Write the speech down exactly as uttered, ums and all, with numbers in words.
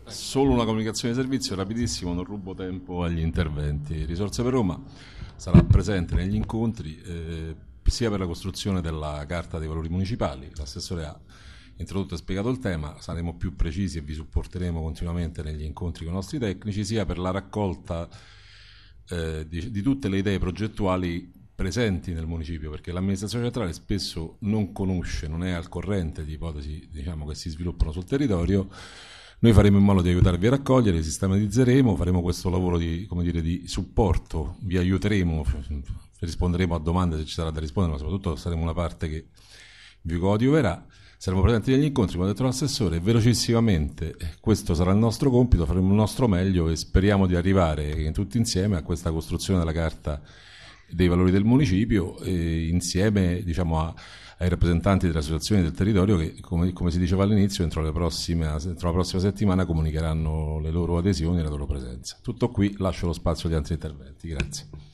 Solo una comunicazione di servizio, rapidissimo, non rubo tempo agli interventi. Risorse per Roma sarà presente negli incontri eh, sia per la costruzione della Carta dei Valori Municipali, l'assessore ha introdotto e spiegato il tema, saremo più precisi e vi supporteremo continuamente negli incontri con i nostri tecnici, sia per la raccolta eh, di, di tutte le idee progettuali presenti nel municipio, perché l'amministrazione centrale spesso non conosce, non è al corrente di ipotesi, diciamo, che si sviluppano sul territorio. Noi faremo in modo di aiutarvi a raccogliere, li sistematizzeremo, faremo questo lavoro di, come dire, di supporto, vi aiuteremo, risponderemo a domande se ci sarà da rispondere, ma soprattutto saremo una parte che vi coadiuverà. Saremo presenti negli incontri, come ha detto l'assessore, e velocissimamente, questo sarà il nostro compito, faremo il nostro meglio e speriamo di arrivare tutti insieme a questa costruzione della Carta dei Valori del municipio, e insieme, diciamo, a ai rappresentanti delle associazioni del territorio che, come, come si diceva all'inizio, entro, le prossime, entro la prossima settimana comunicheranno le loro adesioni e la loro presenza. Tutto qui, lascio lo spazio agli altri interventi. Grazie.